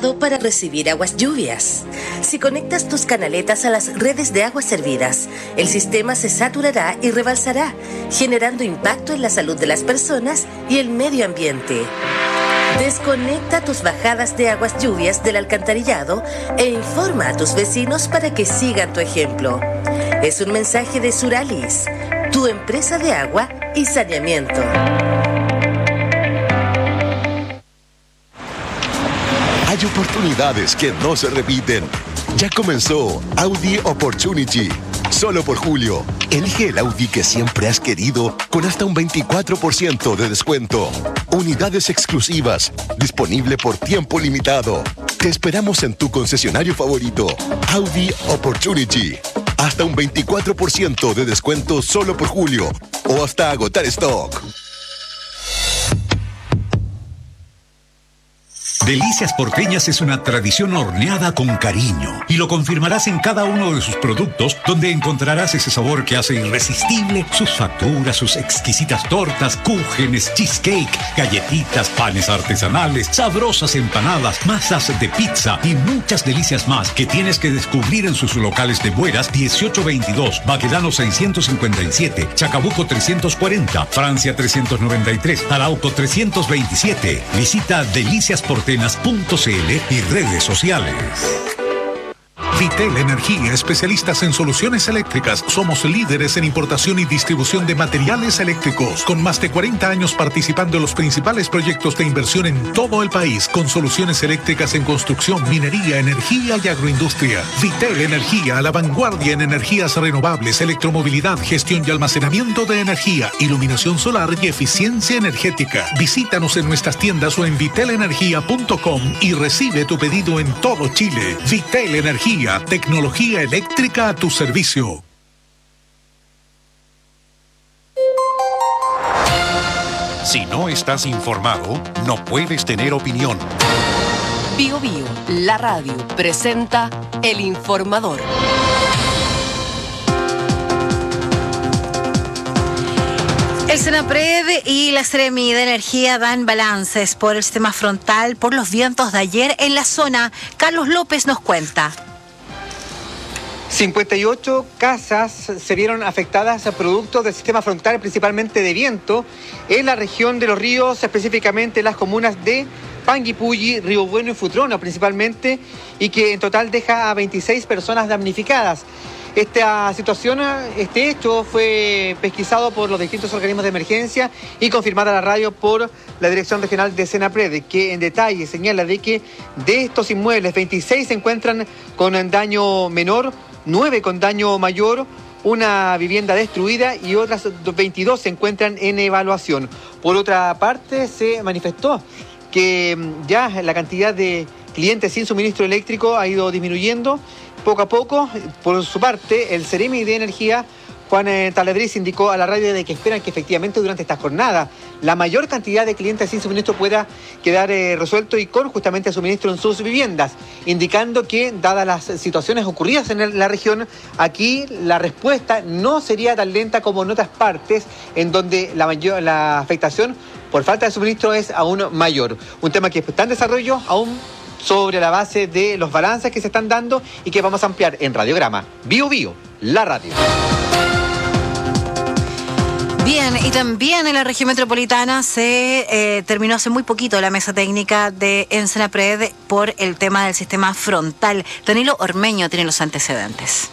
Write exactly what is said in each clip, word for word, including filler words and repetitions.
preparado para recibir aguas lluvias. Si conectas tus canaletas a las redes de aguas servidas, el sistema se saturará y rebalsará, generando impacto en la salud de las personas y el medio ambiente. Desconecta tus bajadas de aguas lluvias del alcantarillado e informa a tus vecinos para que sigan tu ejemplo. Es un mensaje de Suralis, tu empresa de agua y saneamiento. Hay oportunidades que no se repiten. Ya comenzó Audi Opportunity. Solo por julio, elige el Audi que siempre has querido con hasta un veinticuatro por ciento de descuento. Unidades exclusivas, disponible por tiempo limitado. Te esperamos en tu concesionario favorito, Audi Opportunity. Hasta un veinticuatro por ciento de descuento solo por julio o hasta agotar stock. Delicias Porteñas es una tradición horneada con cariño y lo confirmarás en cada uno de sus productos, donde encontrarás ese sabor que hace irresistible sus facturas, sus exquisitas tortas, cúgenes, cheesecake, galletitas, panes artesanales, sabrosas empanadas, masas de pizza y muchas delicias más que tienes que descubrir en sus locales de Bueras dieciocho veintidós, Baquedano seiscientos cincuenta y siete, Chacabuco trescientos cuarenta, Francia trescientos noventa y tres, Arauco trescientos veintisiete. Visita Delicias Porteñas punto c l y redes sociales. Vitel Energía, especialistas en soluciones eléctricas. Somos líderes en importación y distribución de materiales eléctricos, con más de cuarenta años participando en los principales proyectos de inversión en todo el país, con soluciones eléctricas en construcción, minería, energía y agroindustria. Vitel Energía, a la vanguardia en energías renovables, electromovilidad, gestión y almacenamiento de energía, iluminación solar y eficiencia energética. Visítanos en nuestras tiendas o en vitel energía punto com y recibe tu pedido en todo Chile. Vitel Energía, tecnología eléctrica a tu servicio. Si no estás informado, no puedes tener opinión. Bio Bio, la radio, presenta El Informador. El Senapred y la Seremi de Energía dan balances por el sistema frontal por los vientos de ayer en la zona. Carlos López nos cuenta. cincuenta y ocho casas se vieron afectadas a producto del sistema frontal, principalmente de viento, en la región de Los Ríos, específicamente en las comunas de Panguipulli, Río Bueno y Futrono principalmente, y que en total deja a veintiséis personas damnificadas. Esta situación, este hecho fue pesquisado por los distintos organismos de emergencia y confirmada a la radio por la Dirección Regional de Senapred, que en detalle señala de que de estos inmuebles, veintiséis se encuentran con daño menor, nueve con daño mayor, una vivienda destruida y otras veintidós se encuentran en evaluación. Por otra parte, se manifestó que ya la cantidad de clientes sin suministro eléctrico ha ido disminuyendo poco a poco. Por su parte, el Seremi de Energía, Juan Taladriz, indicó a la radio de que esperan que efectivamente durante esta jornada la mayor cantidad de clientes sin suministro pueda quedar eh, resuelto y con justamente suministro en sus viviendas, indicando que, dadas las situaciones ocurridas en el, la región, aquí la respuesta no sería tan lenta como en otras partes, en donde la, mayor, la afectación por falta de suministro es aún mayor. Un tema que está en desarrollo aún sobre la base de los balances que se están dando y que vamos a ampliar en Radiograma. Bio Bio, la radio. Bien, y también en la región metropolitana se eh, terminó hace muy poquito la mesa técnica de Senapred por el tema del sistema frontal. Danilo Ormeño tiene los antecedentes.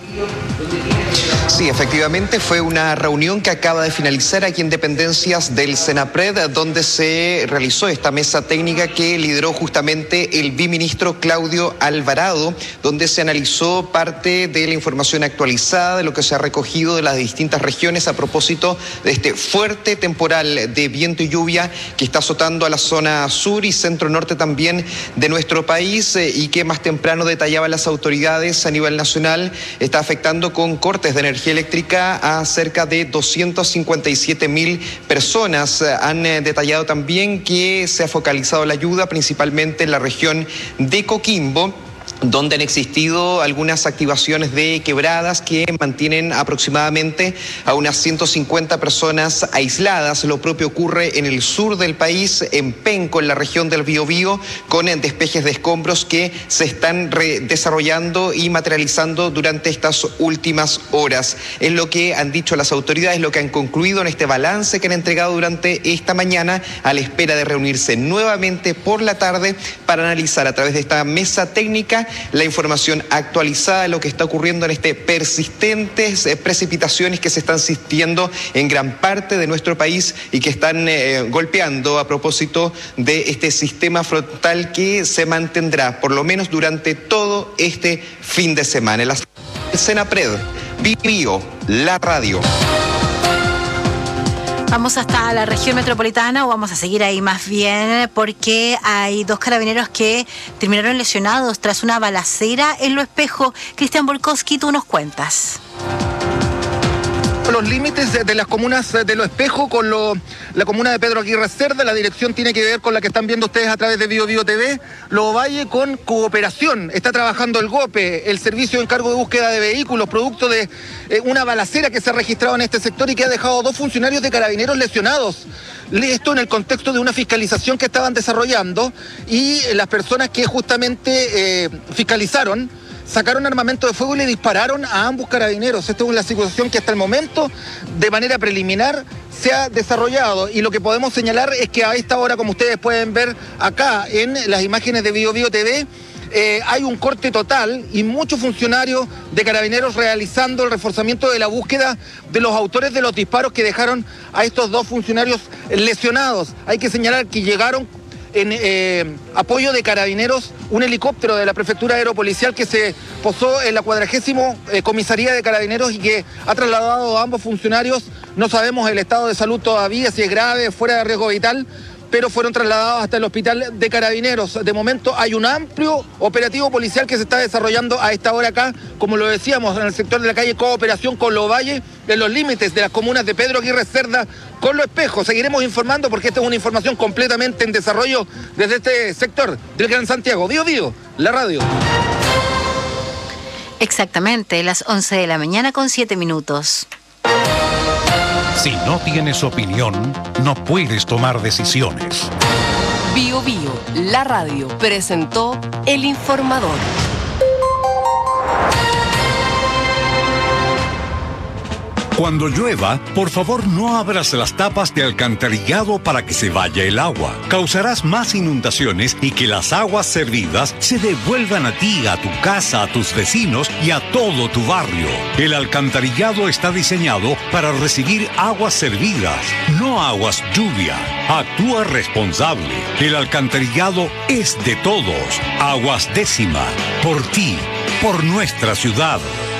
Sí, efectivamente fue una reunión que acaba de finalizar aquí en dependencias del Senapred, donde se realizó esta mesa técnica que lideró justamente el biministro Claudio Alvarado, donde se analizó parte de la información actualizada de lo que se ha recogido de las distintas regiones a propósito de este fuerte temporal de viento y lluvia que está azotando a la zona sur y centro-norte también de nuestro país eh, y que más temprano detallaban las autoridades a nivel nacional, está afectando con cortes de energía eléctrica a cerca de doscientas cincuenta y siete mil personas. Han eh, detallado también que se ha focalizado la ayuda principalmente en la región de Coquimbo donde han existido algunas activaciones de quebradas que mantienen aproximadamente a unas ciento cincuenta personas aisladas. Lo propio ocurre en el sur del país, en Penco, en la región del Biobío, con despejes de escombros que se están desarrollando y materializando durante estas últimas horas. Es lo que han dicho las autoridades, lo que han concluido en este balance que han entregado durante esta mañana, a la espera de reunirse nuevamente por la tarde para analizar a través de esta mesa técnica la información actualizada de lo que está ocurriendo en este persistentes eh, precipitaciones que se están sintiendo en gran parte de nuestro país y que están eh, golpeando a propósito de este sistema frontal que se mantendrá por lo menos durante todo este fin de semana. En la Senapred, Biobío, la radio. Vamos hasta la región metropolitana, o vamos a seguir ahí más bien, porque hay dos carabineros que terminaron lesionados tras una balacera en Lo Espejo. Cristian Bolkowski, tú nos cuentas. Los límites de, de las comunas de Lo Espejo con lo, la comuna de Pedro Aguirre Cerda. La dirección tiene que ver con la que están viendo ustedes a través de Biobío T V. Lovalle con cooperación. Está trabajando el GOPE, el Servicio de Encargo de Búsqueda de Vehículos, producto de eh, una balacera que se ha registrado en este sector y que ha dejado dos funcionarios de carabineros lesionados. Esto en el contexto de una fiscalización que estaban desarrollando, y las personas que justamente eh, fiscalizaron sacaron armamento de fuego y le dispararon a ambos carabineros. Esta es una situación que hasta el momento, de manera preliminar, se ha desarrollado, y lo que podemos señalar es que a esta hora, como ustedes pueden ver acá en las imágenes de Biobío T V, eh, hay un corte total y muchos funcionarios de carabineros realizando el reforzamiento de la búsqueda de los autores de los disparos que dejaron a estos dos funcionarios lesionados. Hay que señalar que llegaron en eh, apoyo de carabineros un helicóptero de la Prefectura Aeropolicial que se posó en la cuadragésimo eh, comisaría de carabineros y que ha trasladado a ambos funcionarios. No sabemos el estado de salud todavía, si es grave, fuera de riesgo vital, pero fueron trasladados hasta el hospital de carabineros. De momento hay un amplio operativo policial que se está desarrollando a esta hora acá, como lo decíamos, en el sector de la calle Cooperación con Lovalle, en los límites de las comunas de Pedro Aguirre Cerda con Lo Espejo. Seguiremos informando porque esta es una información completamente en desarrollo desde este sector del Gran Santiago. Biobío, la radio. Exactamente, las once de la mañana con siete minutos. Si no tienes opinión, no puedes tomar decisiones. Biobío, la radio, presentó El Informador. Cuando llueva, por favor no abras las tapas de alcantarillado para que se vaya el agua. Causarás más inundaciones y que las aguas servidas se devuelvan a ti, a tu casa, a tus vecinos y a todo tu barrio. El alcantarillado está diseñado para recibir aguas servidas, no aguas lluvia. Actúa responsable. El alcantarillado es de todos. Aguas Décima. Por ti, por nuestra ciudad.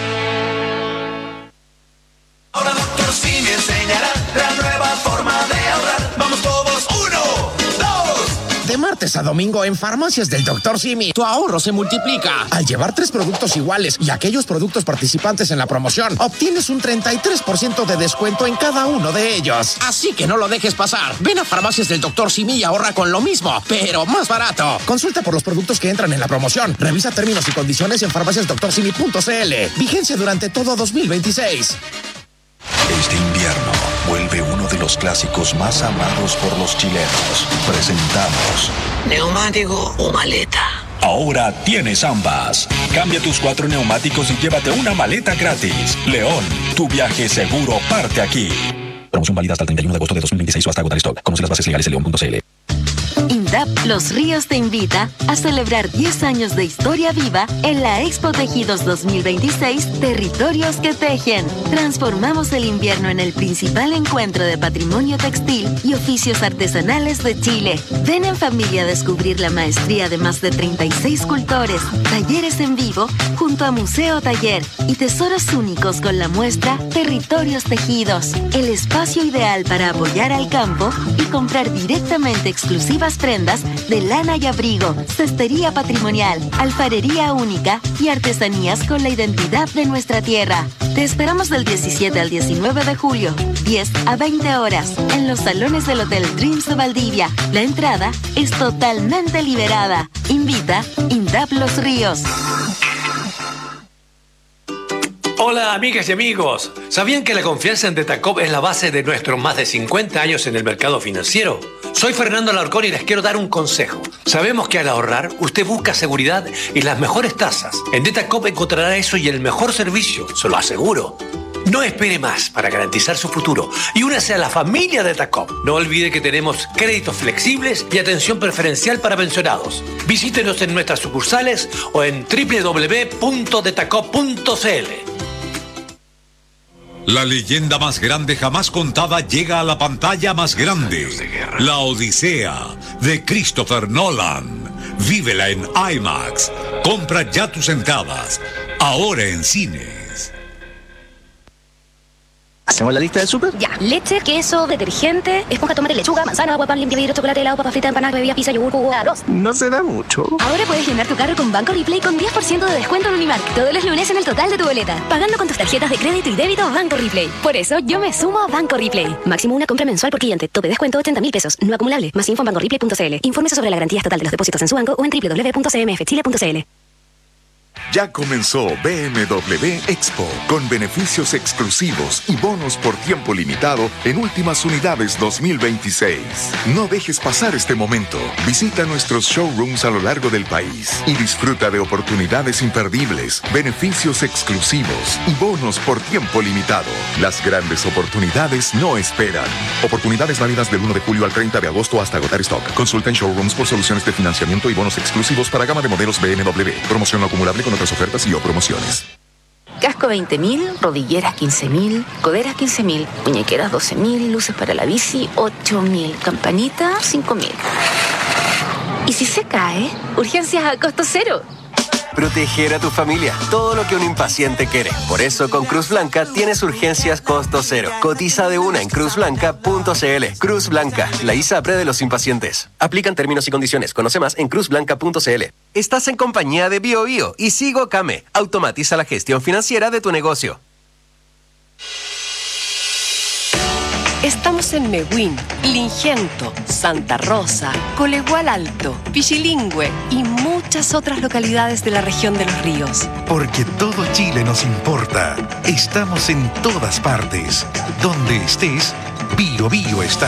Ahora Doctor Simi enseñará la nueva forma de ahorrar. Vamos todos, uno, dos. De martes a domingo en Farmacias del Doctor Simi, tu ahorro se multiplica. Al llevar tres productos iguales y aquellos productos participantes en la promoción, obtienes un treinta y tres por ciento de descuento en cada uno de ellos. Así que no lo dejes pasar. Ven a Farmacias del Doctor Simi y ahorra con lo mismo, pero más barato. Consulta por los productos que entran en la promoción. Revisa términos y condiciones en farmacias doctor simi punto c l. Vigencia durante todo dos mil veintiséis. Este invierno vuelve uno de los clásicos más amados por los chilenos. Presentamos ¿neumático o maleta? Ahora tienes ambas. Cambia tus cuatro neumáticos y llévate una maleta gratis. León, tu viaje seguro parte aquí. Promoción válida hasta el treinta y uno de agosto de dos mil veintiséis o hasta agotar stock. Conoce las bases legales en león punto c l. INDAP Los Ríos te invita a celebrar diez años de historia viva en la Expo Tejidos dos mil veintiséis, Territorios que Tejen. Transformamos el invierno en el principal encuentro de patrimonio textil y oficios artesanales de Chile. Ven en familia a descubrir la maestría de más de treinta y seis cultores, talleres en vivo junto a Museo Taller y tesoros únicos con la muestra Territorios Tejidos, el espacio ideal para apoyar al campo y comprar directamente exclusivas prendas tiendas de lana y abrigo, cestería patrimonial, alfarería única y artesanías con la identidad de nuestra tierra. Te esperamos del diecisiete al diecinueve de julio, diez a veinte horas, en los salones del Hotel Dreams de Valdivia. La entrada es totalmente liberada. Invita INDAP Los Ríos. Hola amigas y amigos, ¿sabían que la confianza en Detacop es la base de nuestros más de cincuenta años en el mercado financiero? Soy Fernando Alarcón y les quiero dar un consejo. Sabemos que al ahorrar usted busca seguridad y las mejores tasas. En Detacop encontrará eso y el mejor servicio, se lo aseguro. No espere más para garantizar su futuro y únase a la familia Detacop. No olvide que tenemos créditos flexibles y atención preferencial para pensionados. Visítenos en nuestras sucursales o en doble u doble u doble u punto detacop punto c l. La leyenda más grande jamás contada llega a la pantalla más grande. La Odisea de Christopher Nolan. Vívela en IMAX. Compra ya tus entradas. Ahora en cines. ¿Hacemos la lista del súper? Ya. Leche, queso, detergente, esponja, tomate, lechuga, manzana, agua, pan, limpia vidrio, chocolate, helado, papa frita, empanadas, bebidas, pizza, yogur, jugo, arroz. No se da mucho. Ahora puedes llenar tu carro con Banco Replay con diez por ciento de descuento en Unimark todos los lunes en el total de tu boleta. Pagando con tus tarjetas de crédito y débito Banco Replay. Por eso yo me sumo a Banco Replay. Máximo una compra mensual por cliente. Tope descuento ochenta mil pesos. No acumulable. Más info en banco replay punto c l. Infórmese sobre la garantía estatal de los depósitos en su banco o en doble u doble u doble u punto c m f chile punto c l. Ya comenzó B M W Expo, con beneficios exclusivos y bonos por tiempo limitado en últimas unidades dos mil veintiséis. No dejes pasar este momento. Visita nuestros showrooms a lo largo del país y disfruta de oportunidades imperdibles, beneficios exclusivos y bonos por tiempo limitado. Las grandes oportunidades no esperan. Oportunidades válidas del uno de julio al treinta de agosto hasta agotar stock. Consulta en showrooms por soluciones de financiamiento y bonos exclusivos para gama de modelos B M W. Promoción no acumulable con otras ofertas y o promociones. Casco veinte mil, rodilleras quince mil, coderas quince mil, muñequeras doce mil, luces para la bici ocho mil, campanita cinco mil. ¿Y si se cae? Urgencias a costo cero. Proteger a tu familia, todo lo que un impaciente quiere. Por eso con Cruz Blanca tienes urgencias costo cero. Cotiza de una en cruz blanca punto c l. Cruz Blanca, la ISAPRE de los impacientes. Aplican términos y condiciones. Conoce más en cruz blanca punto c l. Estás en compañía de Bio Bio y Sigo Came. Automatiza la gestión financiera de tu negocio. Estamos en Mehuín, Lingento, Santa Rosa, Colegual Alto, Pichilingüe y muchas otras localidades de la región de Los Ríos. Porque todo Chile nos importa. Estamos en todas partes. Donde estés, Bio Bio está.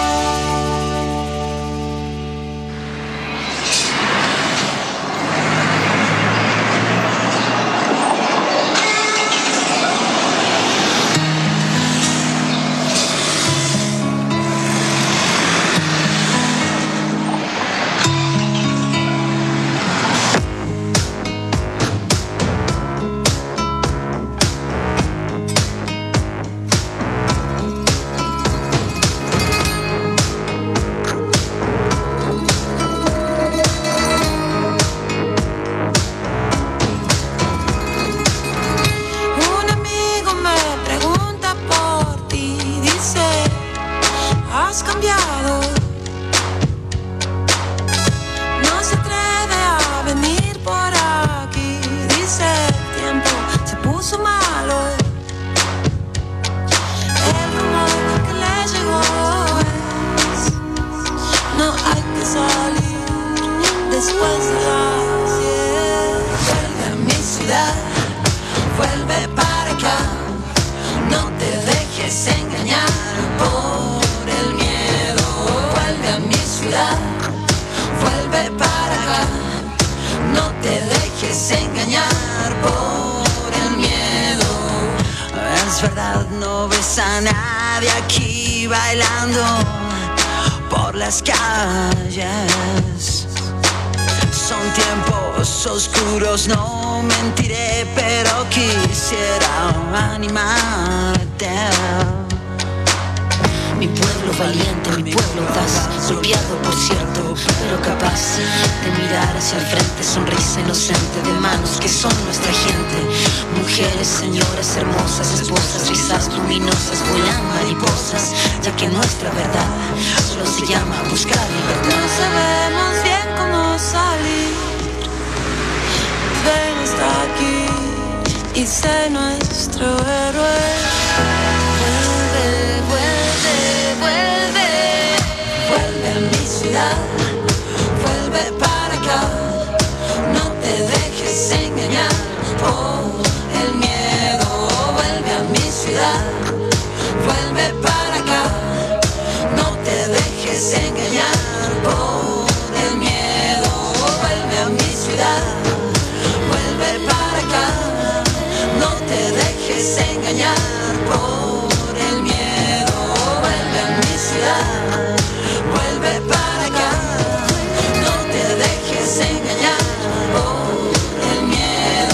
No mentiré, pero quisiera animarte. Mi pueblo lo valiente, mi pueblo das, golpeado por cierto, pero capaz de mirar hacia el frente, sonrisa inocente de manos que son nuestra gente. Mujeres, señoras hermosas, esposas, risas luminosas, vuelan mariposas, ya que nuestra verdad solo se llama buscar libertad. No sabemos bien cómo salir, ven hasta aquí y sé nuestro héroe. Vuelve, vuelve, vuelve, vuelve a mi ciudad, vuelve para acá, no te dejes engañar por el miedo. Vuelve a mi ciudad, vuelve para acá, no te dejes engañar por el miedo. Vuelve a mi ciudad, vuelve para acá, no te dejes engañar por el miedo. Vuelve a mi ciudad, vuelve para acá, no te dejes engañar por el miedo.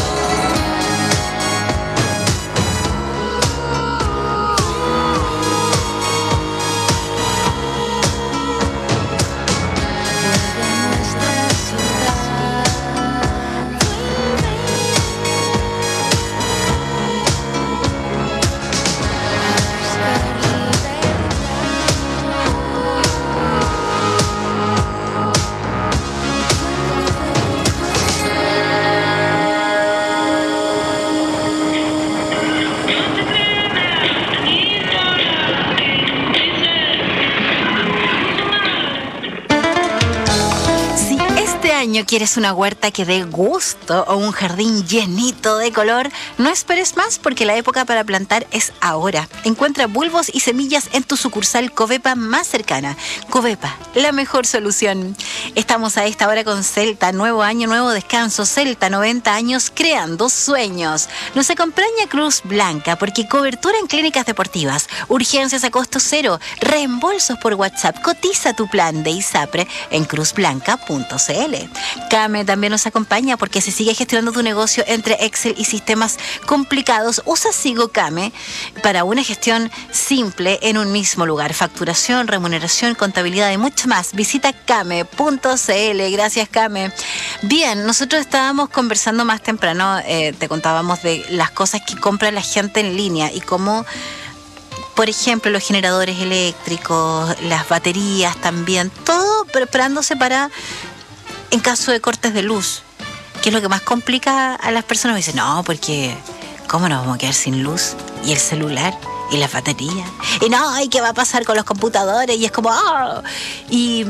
¿Quieres una huerta que dé gusto o un jardín llenito de color? No esperes más porque la época para plantar es ahora. Encuentra bulbos y semillas en tu sucursal Covepa más cercana. Covepa, la mejor solución. Estamos a esta hora con Celta, nuevo año, nuevo descanso. Celta, noventa años creando sueños. Nos acompaña Cruz Blanca porque cobertura en clínicas deportivas, urgencias a costo cero, reembolsos por WhatsApp. Cotiza tu plan de ISAPRE en cruz blanca punto c l. Came también nos acompaña porque se sigue gestionando tu negocio entre Excel y sistemas complicados. Usa Sigo Came para una gestión simple en un mismo lugar. Facturación, remuneración, contabilidad y mucho más. Visita came punto c l. Gracias, Came. Bien, nosotros estábamos conversando más temprano, eh, te contábamos de las cosas que compra la gente en línea y cómo, por ejemplo, los generadores eléctricos, las baterías también, todo preparándose para en caso de cortes de luz, que es lo que más complica a las personas. Me dicen, no, porque ¿cómo nos vamos a quedar sin luz? Y el celular, y las baterías. Y no, ¿y qué va a pasar con los computadores? Y es como, ¡oh! Y,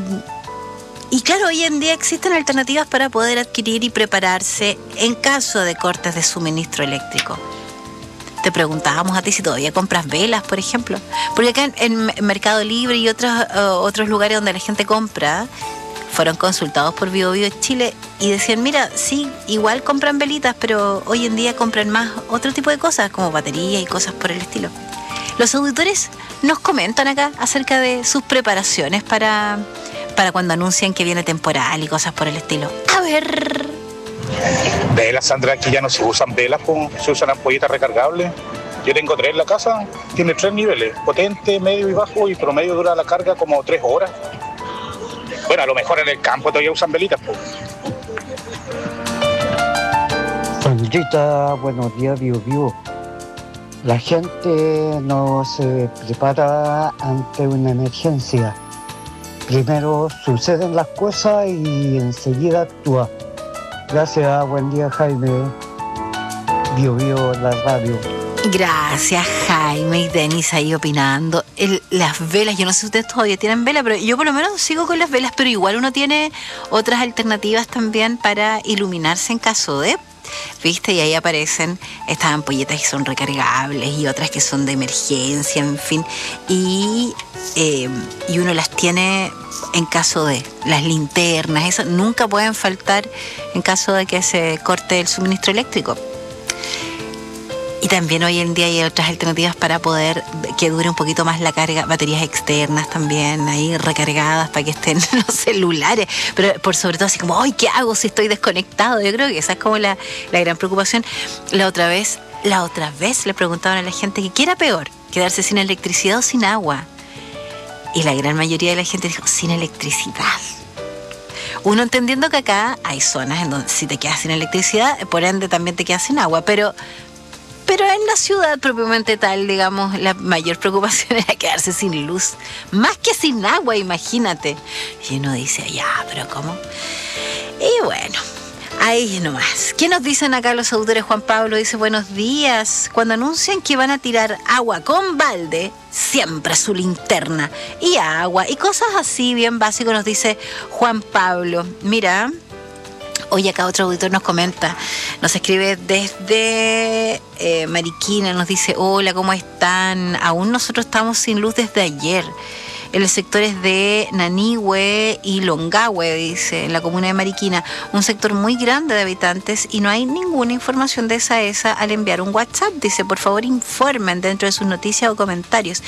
y claro, hoy en día existen alternativas para poder adquirir y prepararse en caso de cortes de suministro eléctrico. Te preguntábamos a ti si todavía compras velas, por ejemplo. Porque acá en, en Mercado Libre y otros, uh, otros lugares donde la gente compra, fueron consultados por Bio Bio Chile y decían, mira, sí, igual compran velitas, pero hoy en día compran más otro tipo de cosas, como baterías y cosas por el estilo. Los auditores nos comentan acá acerca de sus preparaciones para, para cuando anuncian que viene temporal y cosas por el estilo. A ver. Velas, Sandra, aquí ya no se usan velas, se usan ampolletas recargables. Yo tengo tres en la casa, tiene tres niveles, potente, medio y bajo, y promedio dura la carga como tres horas. Bueno, a lo mejor en el campo todavía usan velitas, pues. Sandrita, buenos días, Bio Bio. La gente no se prepara ante una emergencia. Primero suceden las cosas y enseguida actúa. Gracias, buen día, Jaime. Bio Bio, la radio. Gracias, Jaime y Denis ahí opinando. El, las velas, yo no sé si ustedes todavía tienen velas, pero yo por lo menos sigo con las velas, pero igual uno tiene otras alternativas también para iluminarse en caso de, ¿viste? Y ahí aparecen estas ampolletas que son recargables y otras que son de emergencia, en fin. Y, eh, y uno las tiene en caso de las linternas, esas nunca pueden faltar en caso de que se corte el suministro eléctrico. Y también hoy en día hay otras alternativas para poder que dure un poquito más la carga, baterías externas también ahí recargadas para que estén los celulares, pero por sobre todo así como, ¡ay, qué hago si estoy desconectado! Yo creo que esa es como la, la gran preocupación. La otra vez, la otra vez le preguntaban a la gente que qué era peor, quedarse sin electricidad o sin agua. Y la gran mayoría de la gente dijo, sin electricidad. Uno entendiendo que acá hay zonas en donde si te quedas sin electricidad, por ende también te quedas sin agua, pero... Pero en la ciudad propiamente tal, digamos, la mayor preocupación era quedarse sin luz. Más que sin agua, imagínate. Y uno dice, ya, pero ¿cómo? Y bueno, ahí nomás. ¿Qué nos dicen acá los autores? Juan Pablo dice, buenos días. Cuando anuncian que van a tirar agua con balde, siempre su linterna y agua y cosas así bien básicos, nos dice Juan Pablo. Mira... Hoy acá otro auditor nos comenta, nos escribe desde eh, Mariquina, nos dice, hola, ¿cómo están? Aún nosotros estamos sin luz desde ayer. En los sectores de Nanihue y Longahue, dice, en la comuna de Mariquina, un sector muy grande de habitantes y no hay ninguna información de esa esa al enviar un WhatsApp. Dice, por favor, informen dentro de sus noticias o comentarios.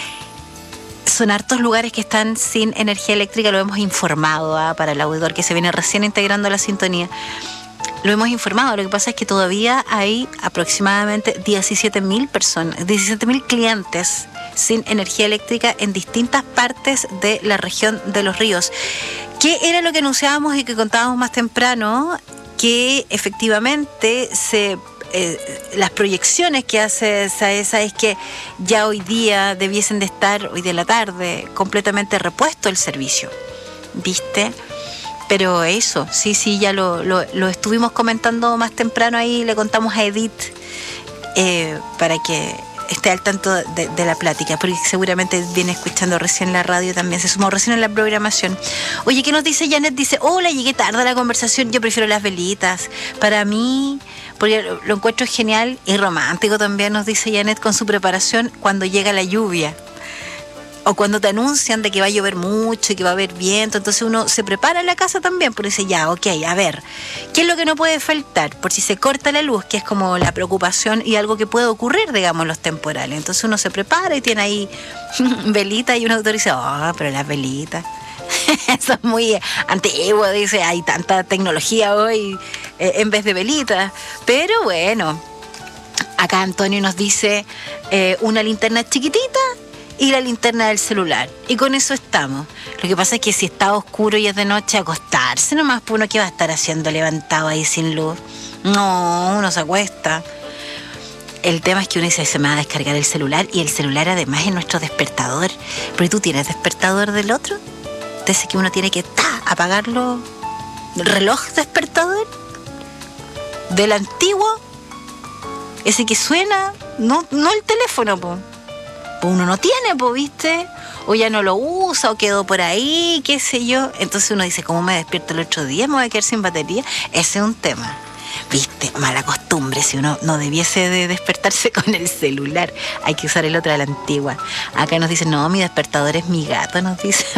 Son hartos lugares que están sin energía eléctrica, lo hemos informado ¿eh? Para el auditor que se viene recién integrando a la sintonía. Lo hemos informado, lo que pasa es que todavía hay aproximadamente diecisiete mil personas, diecisiete mil clientes sin energía eléctrica en distintas partes de la región de Los Ríos. ¿Qué era lo que anunciábamos y que contábamos más temprano? Que efectivamente se... Eh, las proyecciones que hace SAESA es que ya hoy día debiesen de estar, hoy de la tarde, completamente repuesto el servicio, ¿viste? Pero eso, sí, sí, ya lo, lo, lo estuvimos comentando más temprano ahí, le contamos a Edith eh, para que esté al tanto de, de la plática, porque seguramente viene escuchando recién la radio también, se sumó recién en la programación. Oye, ¿qué nos dice Janet? Dice, hola, llegué tarde a la conversación, yo prefiero las velitas. Para mí, porque lo, lo encuentro genial y romántico también, nos dice Janet, con su preparación cuando llega la lluvia. O cuando te anuncian de que va a llover mucho y que va a haber viento, entonces uno se prepara en la casa también, porque dice, ya, ok, a ver, ¿qué es lo que no puede faltar? Por si se corta la luz, que es como la preocupación y algo que puede ocurrir, digamos, en los temporales. Entonces uno se prepara y tiene ahí velitas y un autor dice, oh, pero las velitas, eso es muy antiguo, dice, hay tanta tecnología hoy eh, en vez de velitas. Pero bueno, acá Antonio nos dice eh, una linterna chiquitita y la linterna del celular. Y con eso estamos. Lo que pasa es que si está oscuro y es de noche, acostarse nomás, pues uno que va a estar haciendo levantado ahí sin luz. No, uno se acuesta. El tema es que uno dice, se me va a descargar el celular, y el celular además es nuestro despertador. Pero tú tienes despertador del otro. Entonces que uno tiene que ta, apagarlo. ¿Reloj despertador? Del antiguo. Ese que suena, no, no el teléfono, pues. Uno no tiene, pues, ¿viste? O ya no lo usa, o quedó por ahí, qué sé yo. Entonces uno dice, ¿cómo me despierto el otro día? ¿Me voy a quedar sin batería? Ese es un tema, ¿viste? Mala costumbre, si uno no debiese de despertarse con el celular. Hay que usar el otro de la antigua. Acá nos dicen, no, mi despertador es mi gato, nos dicen.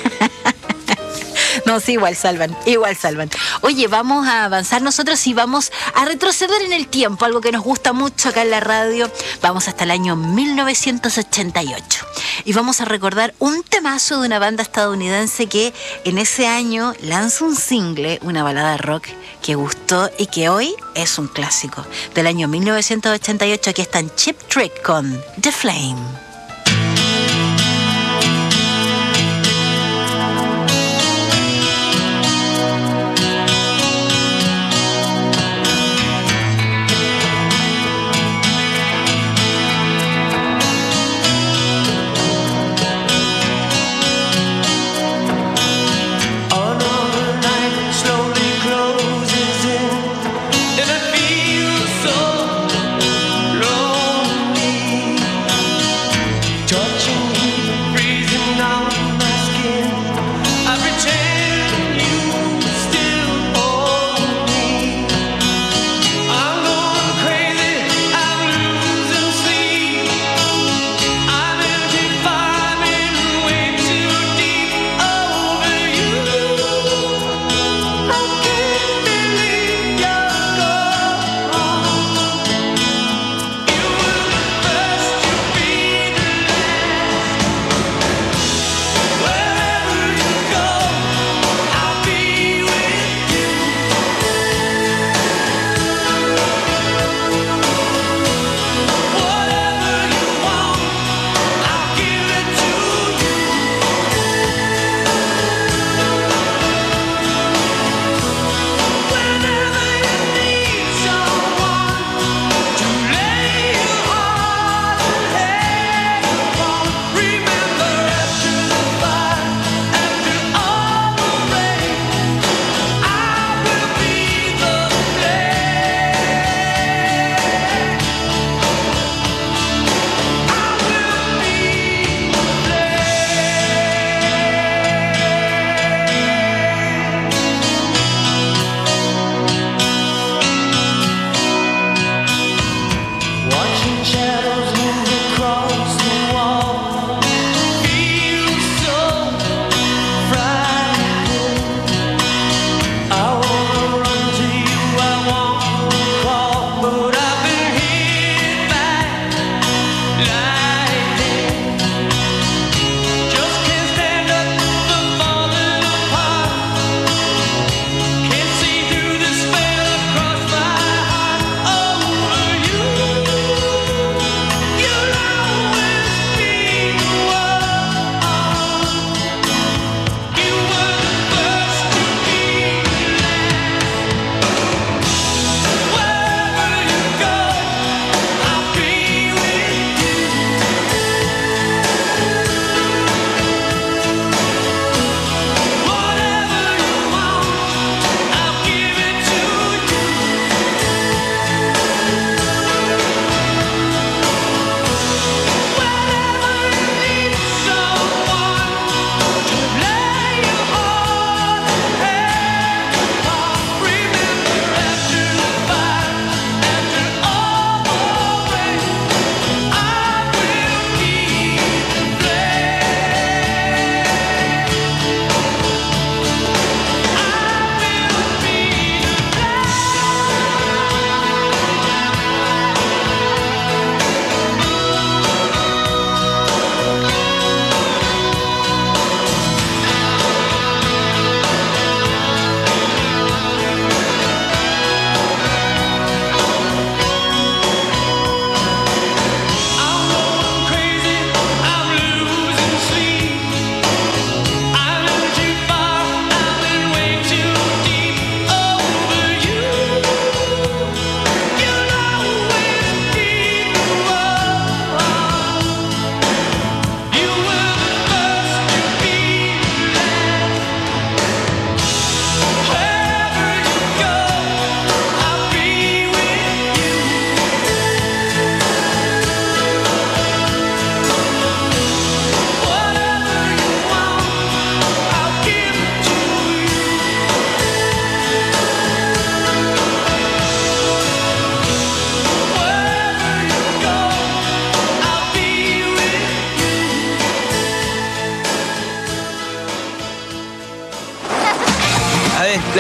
No, sí, igual salvan, igual salvan. Oye, vamos a avanzar nosotros y vamos a retroceder en el tiempo, algo que nos gusta mucho acá en la radio. Vamos hasta el año mil novecientos ochenta y ocho y vamos a recordar un temazo de una banda estadounidense que en ese año lanzó un single, una balada rock que gustó y que hoy es un clásico. Del año mil novecientos ochenta y ocho, aquí están Cheap Trick con The Flame.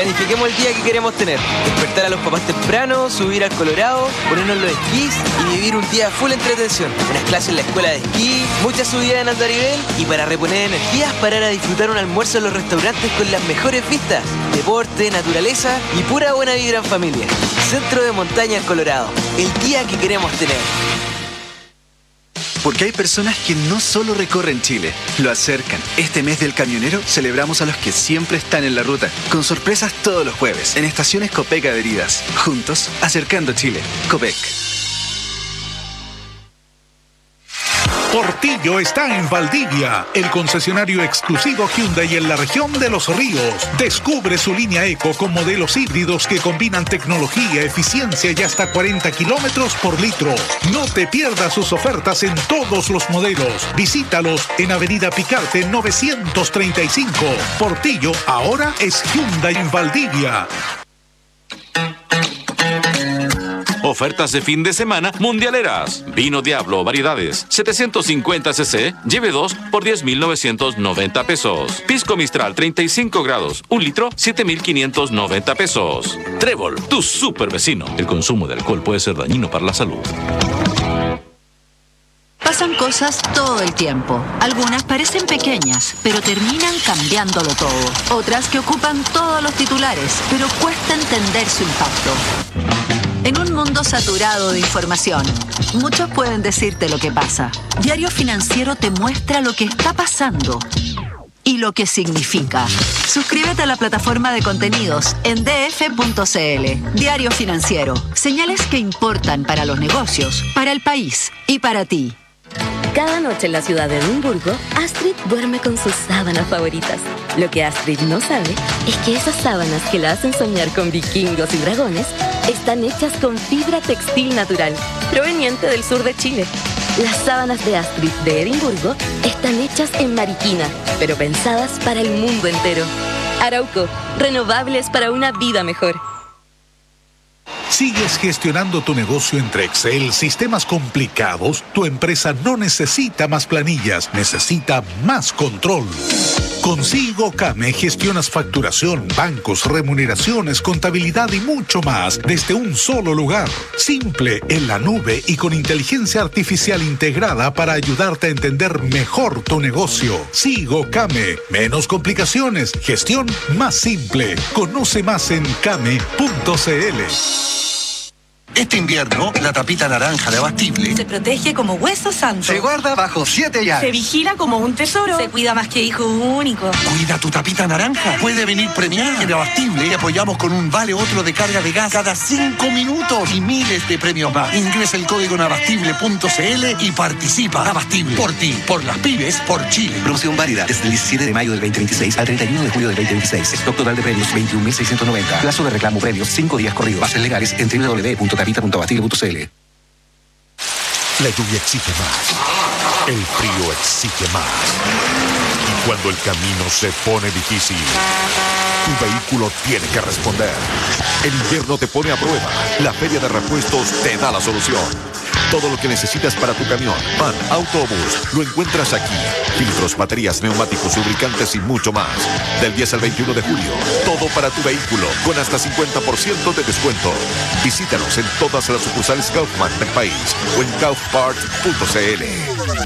Planifiquemos el día que queremos tener. Despertar a los papás temprano, subir al Colorado, ponernos los esquís y vivir un día full entretención. Unas clases en la escuela de esquí, muchas subidas en Andarivel y para reponer energías, parar a disfrutar un almuerzo en los restaurantes con las mejores vistas. Deporte, naturaleza y pura buena vibra en familia. Centro de Montaña El Colorado. El día que queremos tener. Porque hay personas que no solo recorren Chile, lo acercan. Este mes del camionero celebramos a los que siempre están en la ruta, con sorpresas todos los jueves, en estaciones Copec adheridas. Juntos, acercando Chile. Copec. Portillo está en Valdivia, el concesionario exclusivo Hyundai en la región de Los Ríos. Descubre su línea Eco con modelos híbridos que combinan tecnología, eficiencia y hasta cuarenta kilómetros por litro. No te pierdas sus ofertas en todos los modelos. Visítalos en Avenida Picarte novecientos treinta y cinco. Portillo ahora es Hyundai en Valdivia. Ofertas de fin de semana mundialeras. Vino Diablo, variedades, setecientos cincuenta centilitros, lleve dos por diez mil novecientos noventa pesos. Pisco Mistral, treinta y cinco grados, un litro, siete mil quinientos noventa pesos. Trébol, tu super vecino. El consumo de alcohol puede ser dañino para la salud. Pasan cosas todo el tiempo. Algunas parecen pequeñas, pero terminan cambiándolo todo. Otras que ocupan todos los titulares, pero cuesta entender su impacto. En un mundo saturado de información, muchos pueden decirte lo que pasa. Diario Financiero te muestra lo que está pasando y lo que significa. Suscríbete a la plataforma de contenidos en d f punto c l. Diario Financiero. Señales que importan para los negocios, para el país y para ti. Cada noche en la ciudad de Edimburgo, Astrid duerme con sus sábanas favoritas. Lo que Astrid no sabe es que esas sábanas que la hacen soñar con vikingos y dragones están hechas con fibra textil natural, proveniente del sur de Chile. Las sábanas de Astrid de Edimburgo están hechas en Mariquina, pero pensadas para el mundo entero. Arauco, renovables para una vida mejor. ¿Sigues gestionando tu negocio entre Excel, sistemas complicados? Tu empresa no necesita más planillas, necesita más control. Con SigoCame gestionas facturación, bancos, remuneraciones, contabilidad y mucho más desde un solo lugar. Simple, en la nube y con inteligencia artificial integrada para ayudarte a entender mejor tu negocio. SigoCame. Menos complicaciones, gestión más simple. Conoce más en came punto c l. Este invierno, la tapita naranja de Abastible se protege como hueso santo. Se guarda bajo siete llaves. Se vigila como un tesoro. Se cuida más que hijo único. Cuida tu tapita naranja. Puede venir premiada. En Abastible te apoyamos con un vale otro de carga de gas cada cinco minutos y miles de premios más. Ingresa el código en abastible punto c l y participa. Abastible. Por ti, por las pymes, por Chile. Promoción válida desde el diecisiete de mayo del veinte veintiséis al treinta y uno de julio del veinte veintiséis. Stock total de premios veintiún mil seiscientos noventa. Plazo de reclamo premios cinco días corridos. Bases legales en w w w punto tapita punto abastible punto c l. La lluvia exige más. El frío exige más. Y cuando el camino se pone difícil, tu vehículo tiene que responder. El invierno te pone a prueba. La Feria de Repuestos te da la solución. Todo lo que necesitas para tu camión, van, autobús, lo encuentras aquí. Filtros, baterías, neumáticos, lubricantes y mucho más. Del diez al veintiuno de julio, todo para tu vehículo, con hasta cincuenta por ciento de descuento. Visítanos en todas las sucursales Kaufman del país o en kaufpart punto c l.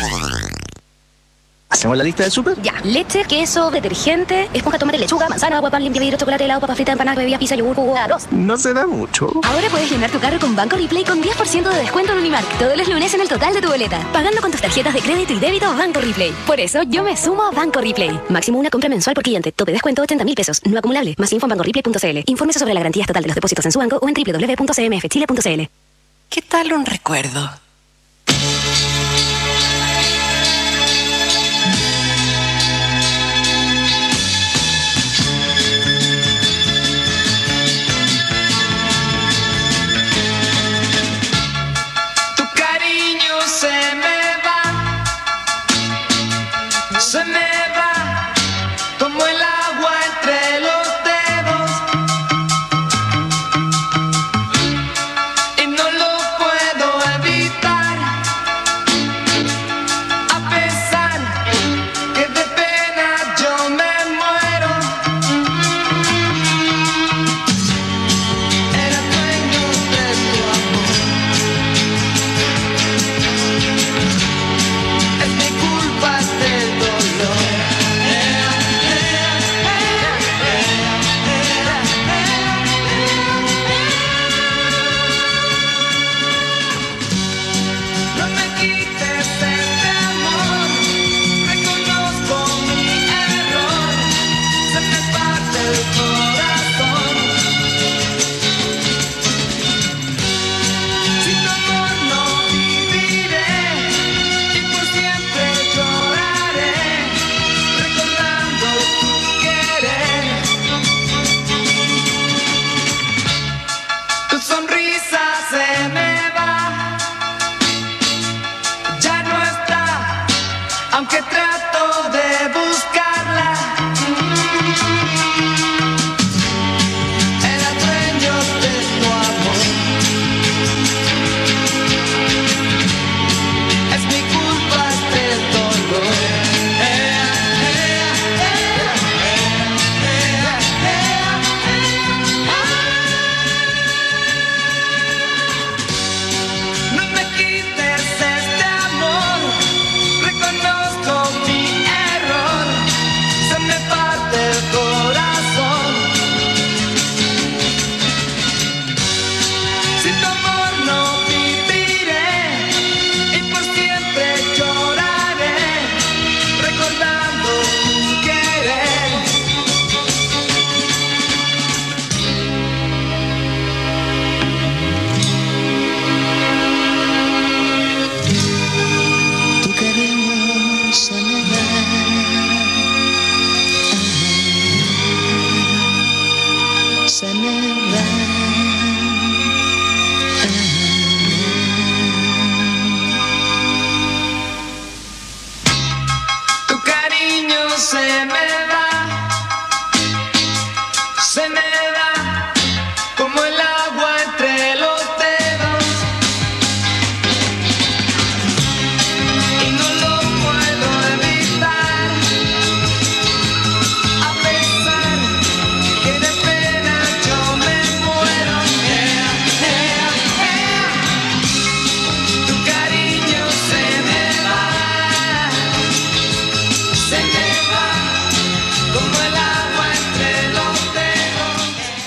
¿Hacemos la lista del súper? Ya. Leche, queso, detergente, esponja, tomate, lechuga, manzana, agua, pan, limpia, vidrio, chocolate, helado, papa frita, empanada, bebida, pizza, yogur, jugo, arroz. No se da mucho. Ahora puedes llenar tu carro con Banco Replay con diez por ciento de descuento en Unimark todos los lunes en el total de tu boleta. Pagando con tus tarjetas de crédito y débito Banco Replay. Por eso yo me sumo a Banco Replay. Máximo una compra mensual por cliente. Tope descuento ochenta mil pesos. No acumulable. Más info en banco replay punto c l. Infórmese sobre la garantía total de los depósitos en su banco o en w w w punto c m f chile punto c l. ¿Qué tal un recuerdo? Se me va como el agua entre los dedos y no lo puedo evitar. sonrisa se me va, ya no está, aunque trato de buscarla. Era dueño de tu amor, es mi culpa este dolor. No me quites este amor, reconozco mi error, se me parte el corazón. Sin tu amor no viviré y por siempre lloraré, recordando tu querer. Tu cariño se me va, se me va. Tu cariño se me va, se me va como el agua entre los dedos y no lo puedo evitar, a pesar que de pena yo me muero. Yeah, yeah, yeah. Tu cariño se me va, se me va como el agua entre los dedos.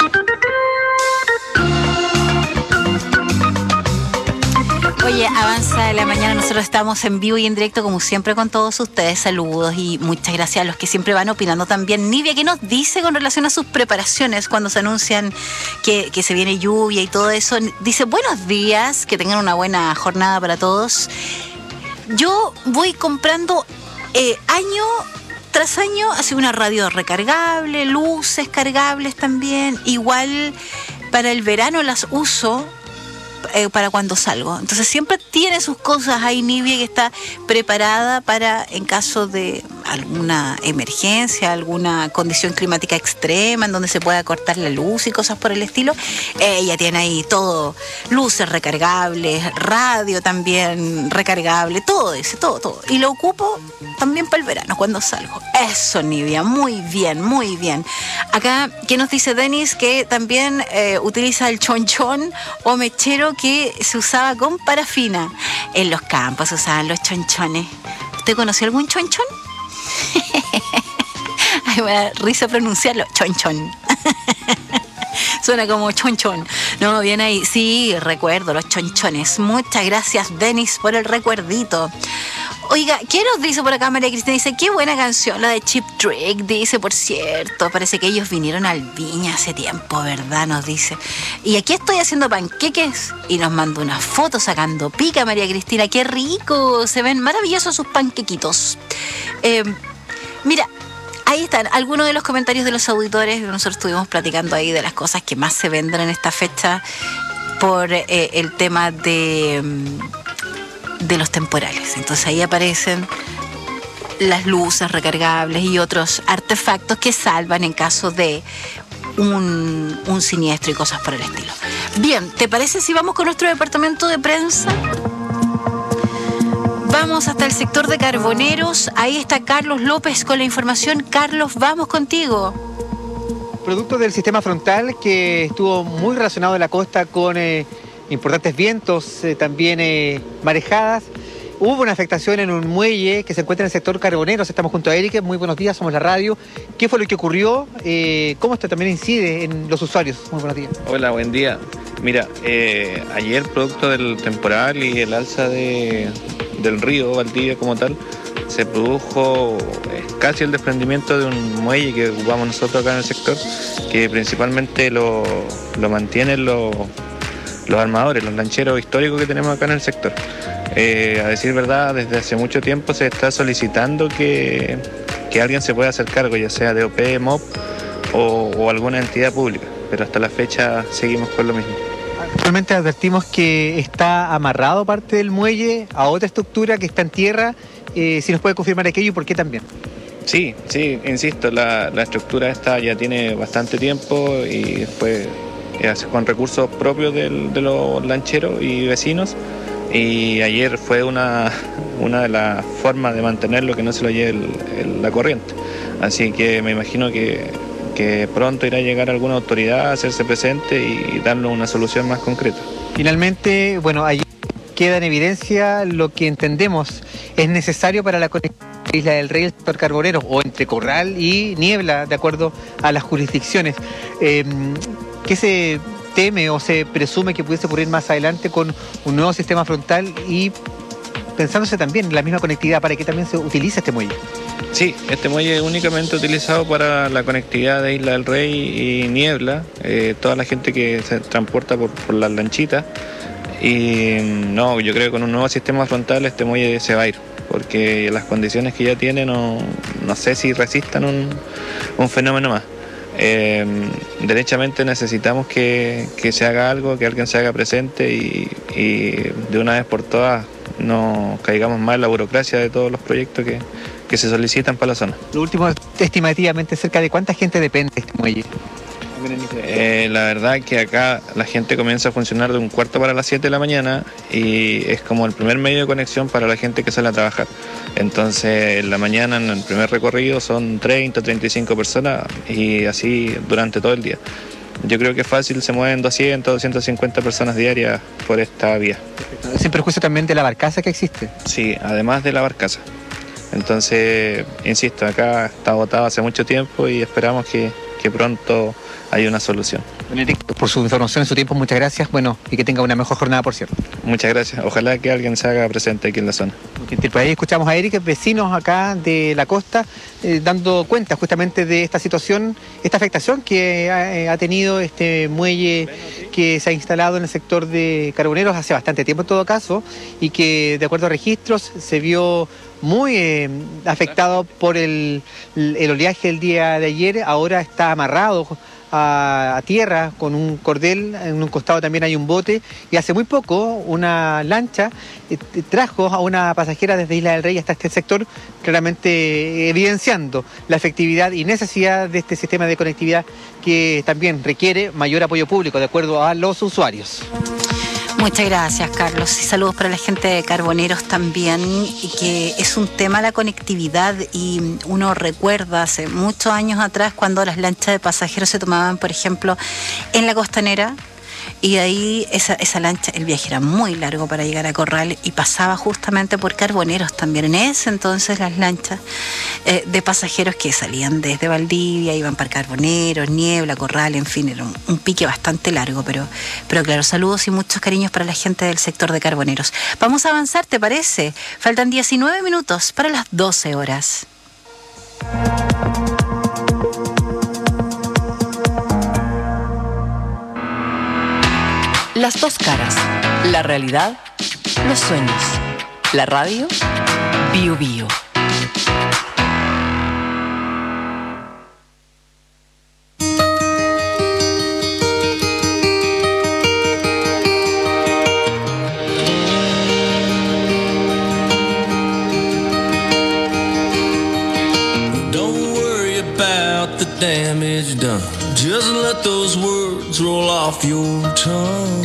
Oye, avanza la mañana, nosotros estamos en vivo y en directo como siempre con todos ustedes. Saludos y muchas gracias a los que siempre van opinando también. Nivia, ¿qué nos dice con relación a sus preparaciones cuando se anuncian que, que se viene lluvia y todo eso? Dice, buenos días, que tengan una buena jornada para todos. Yo voy comprando eh, año tras año, así una radio recargable, luces cargables también. Igual para el verano las uso eh, para cuando salgo. Entonces siempre tiene sus cosas ahí, Nivia, que está preparada para en caso de alguna emergencia, alguna condición climática extrema en donde se pueda cortar la luz y cosas por el estilo. Ella tiene ahí todo, luces recargables, radio también recargable, todo ese, todo, todo. Y lo ocupo también para el verano cuando salgo. Eso, Nivia, muy bien, muy bien. Acá, ¿qué nos dice Denis? Que también eh, utiliza el chonchón o mechero que se usaba con parafina. En los campos se usaban los chonchones. ¿Usted conoció algún chonchón? Ay, me da risa pronunciarlo. Chonchón. Suena como chonchón. No, bien ahí. Sí, recuerdo los chonchones. Muchas gracias, Denis, por el recuerdito. Oiga, ¿qué nos dice por acá María Cristina? Dice, qué buena canción, la de Cheap Trick. Dice, por cierto, parece que ellos vinieron al Viña hace tiempo, ¿verdad? Nos dice. Y aquí estoy haciendo panqueques y nos mandó una foto sacando pica, María Cristina. ¡Qué rico! Se ven maravillosos sus panquequitos. Eh, mira, ahí están algunos de los comentarios de los auditores. Nosotros estuvimos platicando ahí de las cosas que más se venden en esta fecha por eh, el tema de... de los temporales. Entonces ahí aparecen las luces recargables y otros artefactos que salvan en caso de un, un siniestro y cosas por el estilo. Bien, ¿te parece si vamos con nuestro departamento de prensa? Vamos hasta el sector de Carboneros. Ahí está Carlos López con la información. Carlos, vamos contigo. Producto del sistema frontal que estuvo muy relacionado en la costa con eh, importantes vientos, eh, también eh, marejadas. Hubo una afectación en un muelle que se encuentra en el sector Carboneros. Estamos junto a Erika. Muy buenos días, somos la radio. ¿Qué fue lo que ocurrió? Eh, ¿Cómo esto también incide en los usuarios? Muy buenos días. Hola, buen día. Mira, eh, ayer producto del temporal y el alza de, del río Valdivia como tal, se produjo eh, casi el desprendimiento de un muelle que ocupamos nosotros acá en el sector, que principalmente lo, lo mantienen los, los armadores, los lancheros históricos que tenemos acá en el sector. Eh, a decir verdad, desde hace mucho tiempo se está solicitando que, que alguien se pueda hacer cargo, ya sea de O P, M O P o, o alguna entidad pública, pero hasta la fecha seguimos con lo mismo. Actualmente advertimos que está amarrado parte del muelle a otra estructura que está en tierra. Eh, si nos puede confirmar aquello y por qué también. Sí, sí, insisto, la, la estructura esta ya tiene bastante tiempo y fue con recursos propios del, de los lancheros y vecinos. Y ayer fue una, una de las formas de mantenerlo que no se lo lleve el, el, la corriente. Así que me imagino que, que pronto irá a llegar alguna autoridad a hacerse presente y darnos una solución más concreta. Finalmente, bueno, ayer queda en evidencia lo que entendemos es necesario para la conexión de Isla del Rey y el sector carbonero, o entre Corral y Niebla, de acuerdo a las jurisdicciones. Eh, ¿Qué se teme o se presume que pudiese ocurrir más adelante con un nuevo sistema frontal y pensándose también en la misma conectividad para que también se utilice este muelle? Sí, este muelle es únicamente utilizado para la conectividad de Isla del Rey y Niebla, eh, toda la gente que se transporta por, por las lanchitas. Y no, yo creo que con un nuevo sistema frontal este muelle se va a ir, porque las condiciones que ya tiene no, no sé si resistan un, un fenómeno más. Eh, derechamente necesitamos que, que se haga algo, que alguien se haga presente y, y de una vez por todas no caigamos más en la burocracia de todos los proyectos que, que se solicitan para la zona. Lo último, estimativamente, ¿cerca de cuánta gente depende de este muelle? Eh, la verdad que acá la gente comienza a funcionar de un cuarto para las siete de la mañana y es como el primer medio de conexión para la gente que sale a trabajar. Entonces en la mañana, en el primer recorrido, son treinta, treinta y cinco personas y así durante todo el día. Yo creo que fácil se mueven doscientas, doscientas cincuenta personas diarias por esta vía. ¿Sin perjuicio también de la barcaza que existe? Sí, además de la barcaza. Entonces, insisto, acá está botado hace mucho tiempo y esperamos que, que pronto haya una solución. Por su información en su tiempo, muchas gracias. Bueno, y que tenga una mejor jornada, por cierto. Muchas gracias. Ojalá que alguien se haga presente aquí en la zona. Por ahí escuchamos a Eric, vecinos acá de la costa, eh, dando cuenta justamente de esta situación, esta afectación que ha, eh, ha tenido este muelle que se ha instalado en el sector de Carboneros hace bastante tiempo en todo caso, y que de acuerdo a registros se vio muy eh, afectado por el, el oleaje del día de ayer. Ahora está amarrado a, a tierra con un cordel, en un costado también hay un bote, y hace muy poco una lancha eh, trajo a una pasajera desde Isla del Rey hasta este sector, claramente evidenciando la efectividad y necesidad de este sistema de conectividad que también requiere mayor apoyo público de acuerdo a los usuarios. Muchas gracias, Carlos, y saludos para la gente de Carboneros también, y que es un tema la conectividad, y uno recuerda hace muchos años atrás cuando las lanchas de pasajeros se tomaban, por ejemplo, en la costanera, y de ahí esa, esa lancha, el viaje era muy largo para llegar a Corral y pasaba justamente por Carboneros también. En ese entonces las lanchas eh, de pasajeros que salían desde Valdivia, iban para Carboneros, Niebla, Corral, en fin, era un, un pique bastante largo, pero, pero claro, saludos y muchos cariños para la gente del sector de Carboneros. Vamos a avanzar, ¿te parece? Faltan diecinueve minutos para las doce horas. Las dos caras, la realidad, los sueños. La radio, Bio Bio. Don't worry about the damage done. Just let those words roll off your tongue.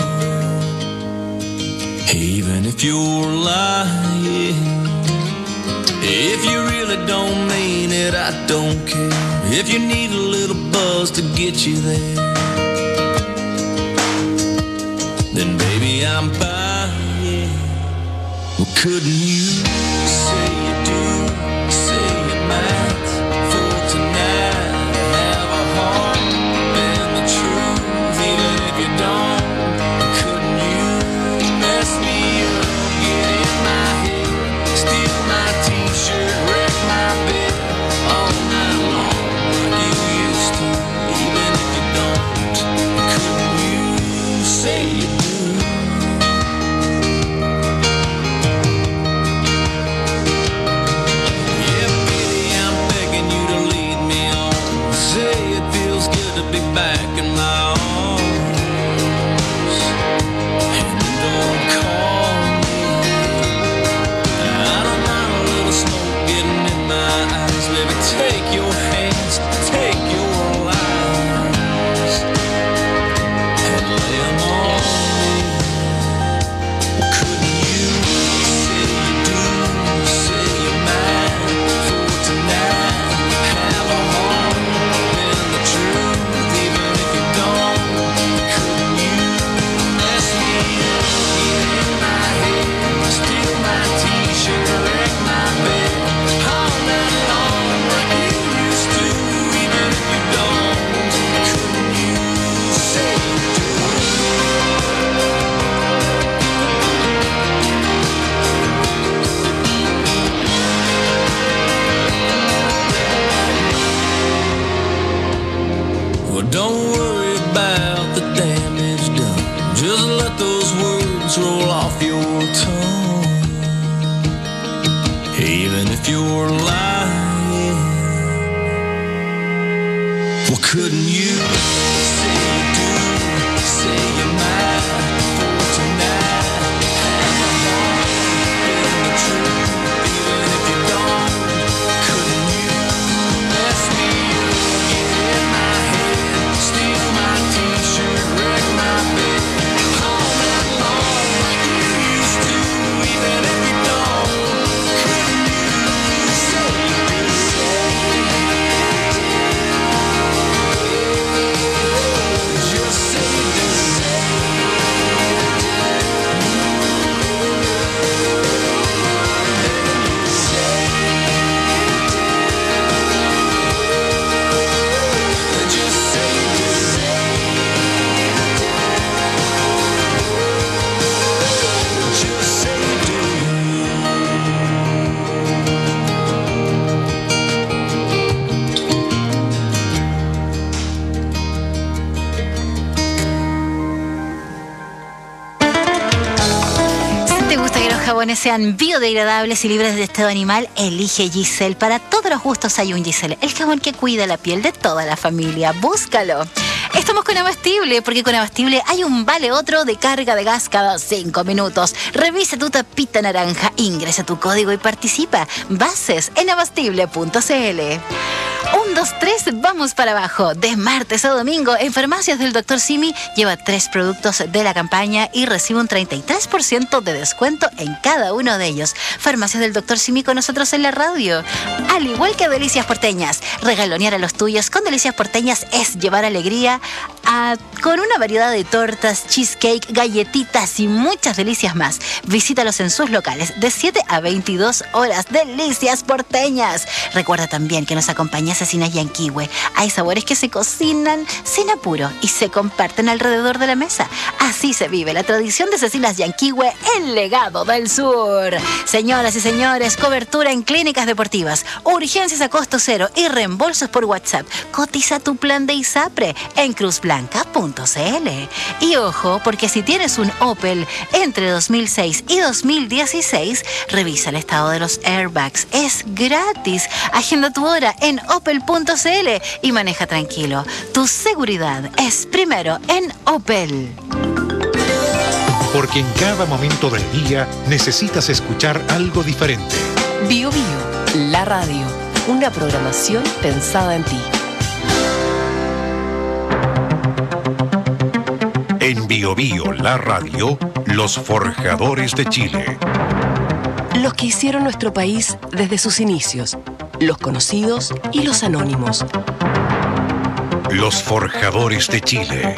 Even if you're lying, if you really don't mean it, I don't care. If you need a little buzz to get you there, then baby I'm buying. Well, couldn't you say you do, say you might for tonight? Have a heart and the truth, even if you don't. Couldn't you mess me up, get in my head, steal my t-shirt, wreck my bed all night long like you used to, even if you don't. Couldn't you say you do? if you're lying. Well, couldn't you say you do, say you might for tonight? Am I wrong in the truth, even if you don't? Couldn't you mess me up, get in my head, steal my t-shirt, wreck my bed, all night long like you used to, even if you don't? Couldn't you say you do, say you just say you do, just say you do, just say you do. Si te gusta que los jabones sean biodegradables y libres de estado animal, elige Giselle. Para todos los gustos hay un Giselle, el jabón que cuida la piel de toda la familia. Búscalo. Estamos con Abastible, porque con Abastible hay un vale otro de carga de gas cada cinco minutos. Revisa tu tapita naranja, ingresa tu código y participa. Bases en abastible punto cl. Un, dos, tres, vamos para abajo. De martes a domingo, en Farmacias del doctor Simi, lleva tres productos de la campaña y recibe un treinta y tres por ciento de descuento en cada uno de ellos. Farmacias del doctor Simi con nosotros en la radio. Al igual que Delicias Porteñas, regalonear a los tuyos con Delicias Porteñas es llevar alegría a, con una variedad de tortas, cheesecake, galletitas y muchas delicias más. Visítalos en sus locales de siete a veintidós horas. Delicias Porteñas. Recuerda también que nos acompaña Cecinas Yanquihue. Hay sabores que se cocinan sin apuro y se comparten alrededor de la mesa. Así se vive la tradición de Cecinas Yanquihue, el legado del sur. Señoras y señores, cobertura en clínicas deportivas, urgencias a costo cero y reembolsos por WhatsApp. Cotiza tu plan de ISAPRE en cruz blanca punto cl. Y ojo, porque si tienes un Opel entre dos mil seis y dos mil dieciséis, revisa el estado de los airbags. Es gratis. Agenda tu hora en opel punto cl y maneja tranquilo. Tu seguridad es primero en Opel. Porque en cada momento del día necesitas escuchar algo diferente. Bio Bio, la radio. Una programación pensada en ti. En Bio Bio, la radio, los forjadores de Chile. Los que hicieron nuestro país desde sus inicios. Los conocidos y los anónimos. Los forjadores de Chile.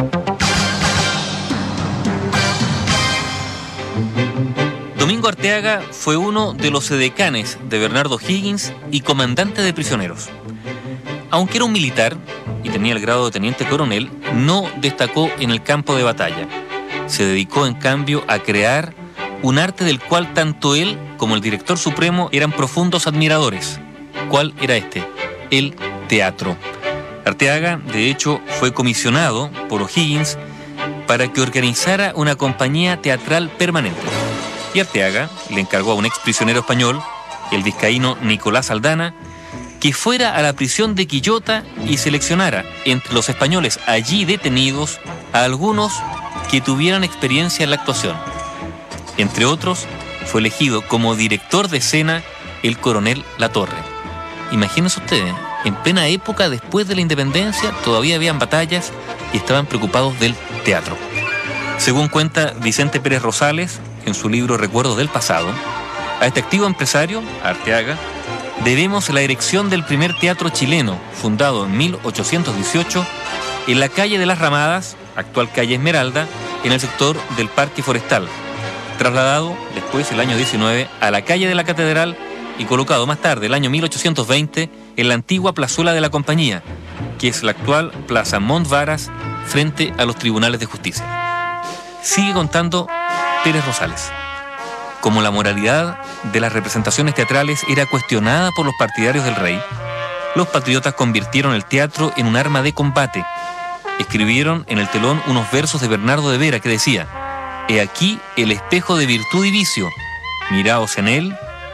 Domingo Arteaga fue uno de los edecanes de Bernardo Higgins y comandante de prisioneros. Aunque era un militar y tenía el grado de teniente coronel, no destacó en el campo de batalla. Se dedicó, en cambio, a crear un arte del cual tanto él como el director supremo eran profundos admiradores. ¿Cuál era este? El teatro. Arteaga, de hecho, fue comisionado por O'Higgins para que organizara una compañía teatral permanente. Y Arteaga le encargó a un exprisionero español, el vizcaíno Nicolás Aldana, que fuera a la prisión de Quillota y seleccionara entre los españoles allí detenidos a algunos que tuvieran experiencia en la actuación. Entre otros, fue elegido como director de escena el coronel Latorre. Imagínense ustedes, en plena época después de la independencia, todavía habían batallas y estaban preocupados del teatro. Según cuenta Vicente Pérez Rosales, en su libro Recuerdos del Pasado, a este activo empresario, Arteaga, debemos la erección del primer teatro chileno, fundado en mil ochocientos dieciocho, en la calle de las Ramadas, actual calle Esmeralda, en el sector del Parque Forestal, trasladado después, el año diecinueve, a la calle de la Catedral y colocado más tarde, el año mil ochocientos veinte, en la antigua plazuela de la Compañía, que es la actual Plaza Montvaras, frente a los tribunales de justicia. Sigue contando Pérez Rosales. Como la moralidad de las representaciones teatrales era cuestionada por los partidarios del rey, los patriotas convirtieron el teatro en un arma de combate. Escribieron en el telón unos versos de Bernardo de Vera que decía: «He aquí el espejo de virtud y vicio, miraos en él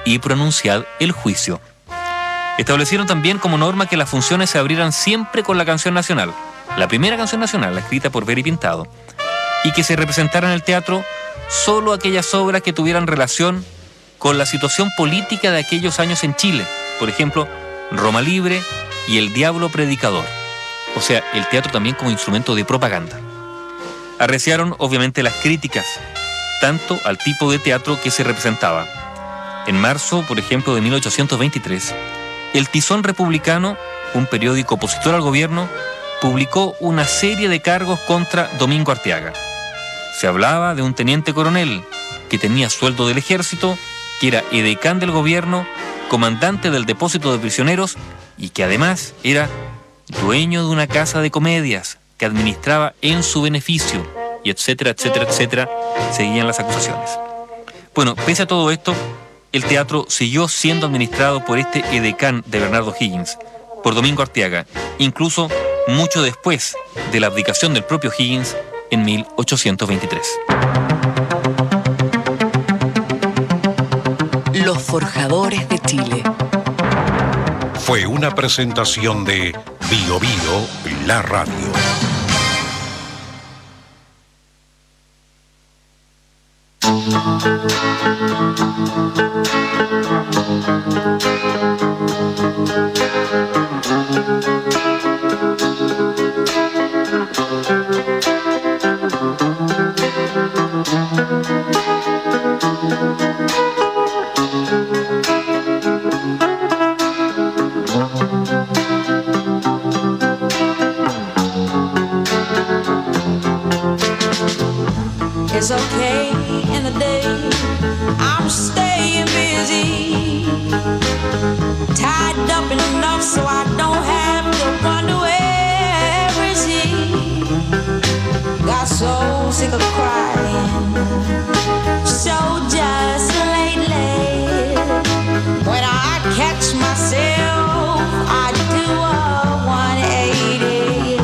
y pronunciad el juicio. Establecieron también como norma que las funciones se abrieran siempre con la canción nacional, la primera canción nacional, la escrita por Very Pintado, y que se representaran en el teatro solo aquellas obras que tuvieran relación con la situación política de aquellos años en Chile, por ejemplo, Roma Libre y El Diablo Predicador, o sea, el teatro también como instrumento de propaganda. Arreciaron obviamente las críticas, tanto al tipo de teatro que se representaba. En marzo, por ejemplo, de mil ochocientos veintitrés, El Tizón Republicano, un periódico opositor al gobierno, publicó una serie de cargos contra Domingo Arteaga. Se hablaba de un teniente coronel que tenía sueldo del ejército, que era edecán del gobierno, comandante del depósito de prisioneros y que además era dueño de una casa de comedias que administraba en su beneficio, y etcétera, etcétera, etcétera, seguían las acusaciones. Bueno, pese a todo esto, el teatro siguió siendo administrado por este edecán de Bernardo Higgins, por Domingo Arteaga, incluso mucho después de la abdicación del propio Higgins en mil ochocientos veintitrés. Los Forjadores de Chile. Fue una presentación de Bio Bio, la radio. It's okay in the day, I'm staying busy, tied up enough so I don't have to wonder where is he. Got so sick of crying, so just lately. When I catch myself, I do a one eighty.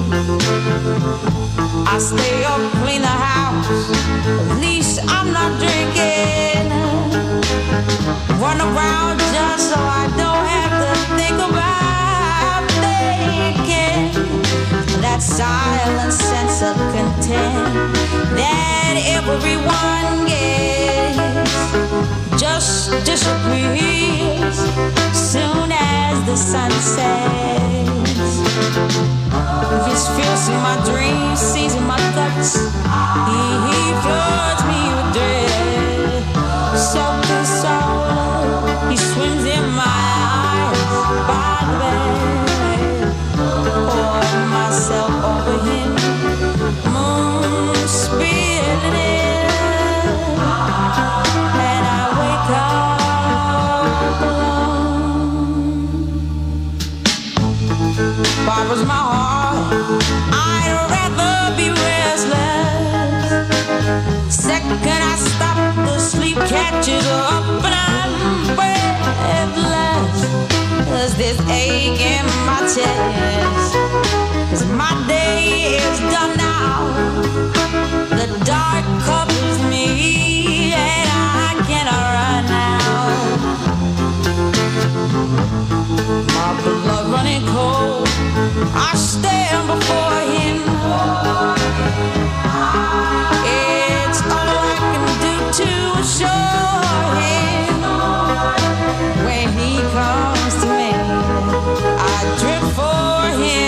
I stay up, clean the house, at least I'm not drinking. Run around just so I don't have to think about thinking. That silent sense of content that everyone gets just disappears soon as the sun sets. His fears in my dreams, sees in my guts. He, he floods me with dread. Soaked in sorrow, he swims in my eyes by the bed. Pour myself over him, moon spilling in, and I wake up alone. Barbara's my heart, I'd rather be restless. Second I stop, the sleep catches up and I'm breathless. There's this ache in my chest, 'cause my day is done now. The dark covers me and I cannot run now. My blood running cold, I stand before him. It's all I can do to assure him. When he comes to me, I drip for him.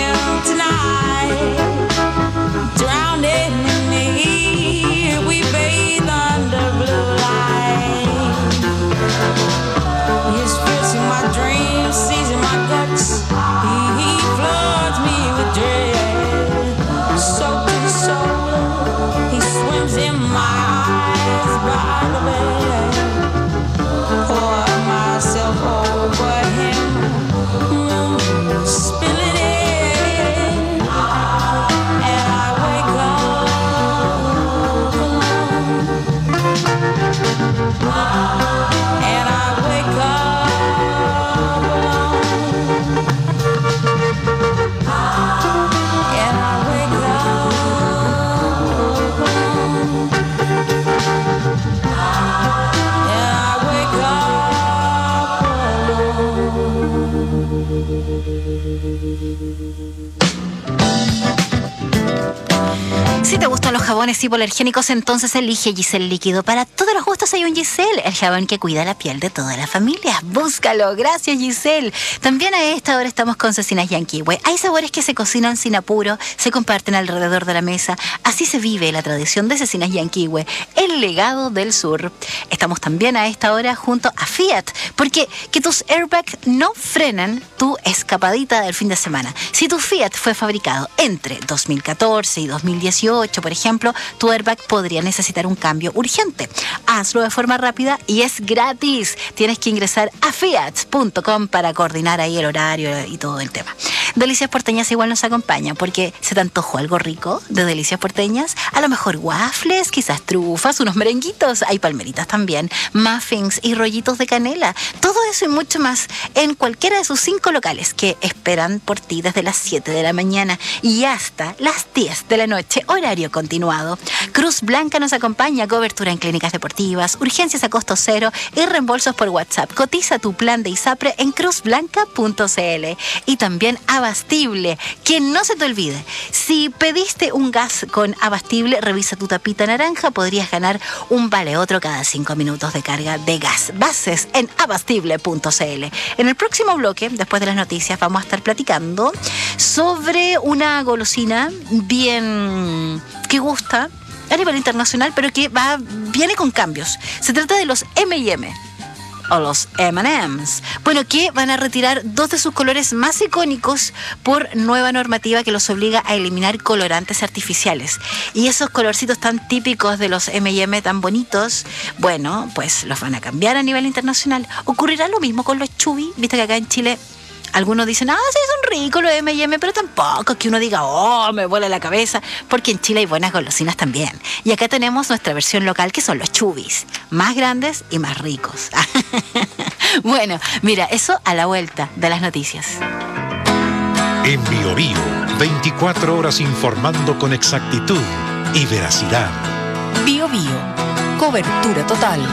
jabones hipoalergénicos, entonces elige Giselle Líquido. Para todos los gustos hay un Giselle, el jabón que cuida la piel de toda la familia. Búscalo, gracias Giselle. También a esta hora estamos con Cecinas Yanquihue. Hay sabores que se cocinan sin apuro, se comparten alrededor de la mesa. Así se vive la tradición de Cecinas Yanquihue, el legado del sur. Estamos también a esta hora junto a Fiat, porque que tus airbags no frenen tu escapadita del fin de semana. Si tu Fiat fue fabricado entre dos mil catorce y dos mil dieciocho, por ejemplo, tu airbag podría necesitar un cambio urgente. Hazlo de forma rápida y es gratis. Tienes que ingresar a fiat punto com para coordinar ahí el horario y todo el tema. Delicias Porteñas igual nos acompaña porque se te antojó algo rico de Delicias Porteñas. A lo mejor waffles, quizás trufas, unos merenguitos. Hay palmeritas también, muffins y rollitos de canela. Todo eso y mucho más en cualquiera de sus cinco locales que esperan por ti desde las siete de la mañana y hasta las diez de la noche, horario continuado. Cruz Blanca nos acompaña, cobertura en clínicas deportivas, urgencias a costo cero y reembolsos por WhatsApp. Cotiza tu plan de ISAPRE en cruz blanca punto c l. Y también Abastible, que no se te olvide, si pediste un gas con Abastible, revisa tu tapita naranja, podrías ganar un vale otro cada cinco minutos de carga de gas. Bases en abastible punto c l. En el próximo bloque, después de las noticias, vamos a estar platicando sobre una golosina bien que gusta a nivel internacional, pero que va viene con cambios. Se trata de los eme y eme o los eme and eme's. Bueno, que van a retirar dos de sus colores más icónicos por nueva normativa que los obliga a eliminar colorantes artificiales. Y esos colorcitos tan típicos de los eme y eme, tan bonitos, bueno, pues los van a cambiar a nivel internacional. Ocurrirá lo mismo con los chubis. Viste que acá en Chile algunos dicen, ah, sí, son ricos los eme y eme, pero tampoco que uno diga, oh, me vuela la cabeza, porque en Chile hay buenas golosinas también. Y acá tenemos nuestra versión local, que son los chubis, más grandes y más ricos. Bueno, mira, eso a la vuelta de las noticias. En Bio Bio, veinticuatro horas informando con exactitud y veracidad. Bio Bio, cobertura total.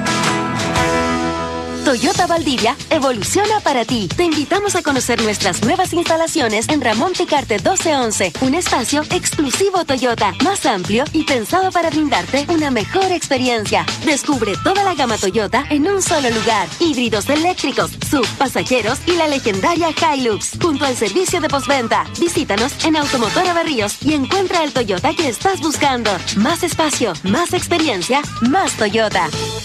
Toyota Valdivia evoluciona para ti. Te invitamos a conocer nuestras nuevas instalaciones en Ramón Picarte doce once, un espacio exclusivo Toyota, más amplio y pensado para brindarte una mejor experiencia. Descubre toda la gama Toyota en un solo lugar. Híbridos eléctricos, sub, pasajeros y la legendaria Hilux, junto al servicio de postventa. Visítanos en Automotora Berríos y encuentra el Toyota que estás buscando. Más espacio, más experiencia, más Toyota.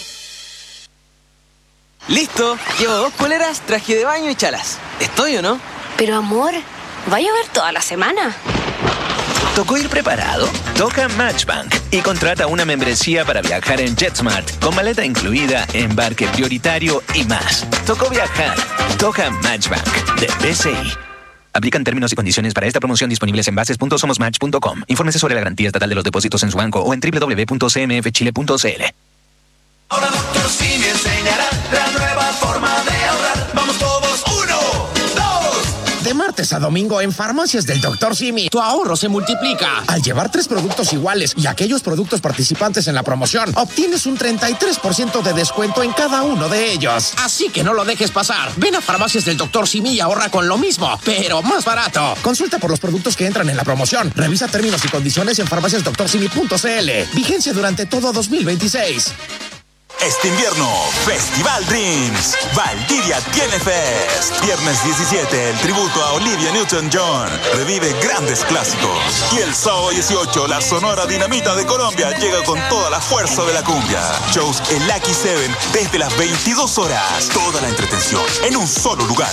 Listo, llevo dos poleras, traje de baño y chalas. ¿Estoy o no? Pero amor, ¿va a llover toda la semana? ¿Tocó ir preparado? Toca Matchbank y contrata una membresía para viajar en JetSmart con maleta incluida, embarque prioritario y más. Tocó viajar. Toca Matchbank de B C I. Aplican términos y condiciones para esta promoción disponibles en bases punto somos match punto com. Infórmese sobre la garantía estatal de los depósitos en su banco o en doble u doble u doble u punto c m f chile punto c l. Ahora Doctor Simi enseñará la nueva forma de ahorrar. Vamos todos, uno, dos. De martes a domingo en Farmacias del Doctor Simi, tu ahorro se multiplica. Al llevar tres productos iguales y aquellos productos participantes en la promoción, obtienes un treinta y tres por ciento de descuento en cada uno de ellos. Así que no lo dejes pasar. Ven a Farmacias del Doctor Simi y ahorra con lo mismo, pero más barato. Consulta por los productos que entran en la promoción. Revisa términos y condiciones en farmacias doctor simi punto c l. Vigencia durante todo dos mil veintiséis. Este invierno, Festival Dreams. Valdivia tiene Fest. Viernes diecisiete, el tributo a Olivia Newton-John. Revive grandes clásicos. Y el sábado dieciocho, la Sonora Dinamita de Colombia llega con toda la fuerza de la cumbia. Shows en Lucky Seven desde las veintidós horas. Toda la entretención en un solo lugar.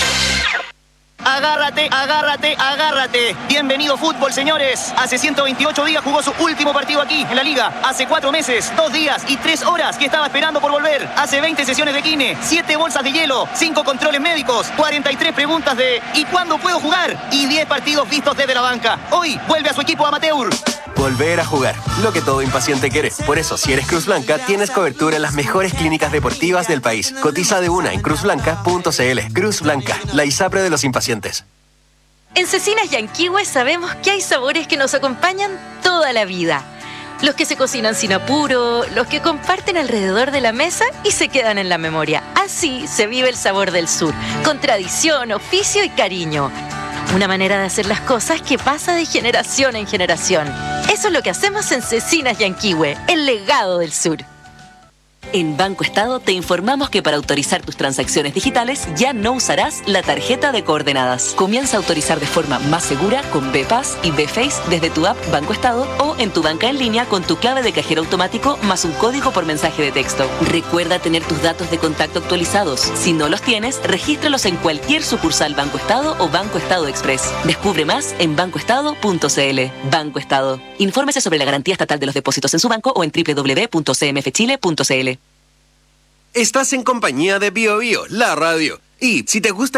Agárrate, agárrate, agárrate. Bienvenido fútbol, señores. Hace ciento veintiocho días jugó su último partido aquí, en la Liga. Hace cuatro meses, dos días y tres horas que estaba esperando por volver. Hace veinte sesiones de kine, siete bolsas de hielo, cinco controles médicos, cuarenta y tres preguntas de ¿y cuándo puedo jugar? Y diez partidos vistos desde la banca. Hoy vuelve a su equipo amateur. Volver a jugar, lo que todo impaciente quiere. Por eso, si eres Cruz Blanca, tienes cobertura en las mejores clínicas deportivas del país. Cotiza de una en cruz blanca punto c l. Cruz Blanca, la ISAPRE de los impacientes. En Cecinas Yanquihue sabemos que hay sabores que nos acompañan toda la vida. Los que se cocinan sin apuro, los que comparten alrededor de la mesa y se quedan en la memoria. Así se vive el sabor del sur, con tradición, oficio y cariño. Una manera de hacer las cosas que pasa de generación en generación. Eso es lo que hacemos en Cecinas Yanquihue, el legado del sur. En Banco Estado te informamos que para autorizar tus transacciones digitales ya no usarás la tarjeta de coordenadas. Comienza a autorizar de forma más segura con B-Pass y B-Face desde tu app Banco Estado o en tu banca en línea con tu clave de cajero automático más un código por mensaje de texto. Recuerda tener tus datos de contacto actualizados. Si no los tienes, regístralos en cualquier sucursal Banco Estado o Banco Estado Express. Descubre más en banco estado punto c l. Banco Estado. Infórmese sobre la garantía estatal de los depósitos en su banco o en doble u doble u doble u punto c m f chile punto c l. Estás en compañía de Bio Bio, la radio. Y si te gusta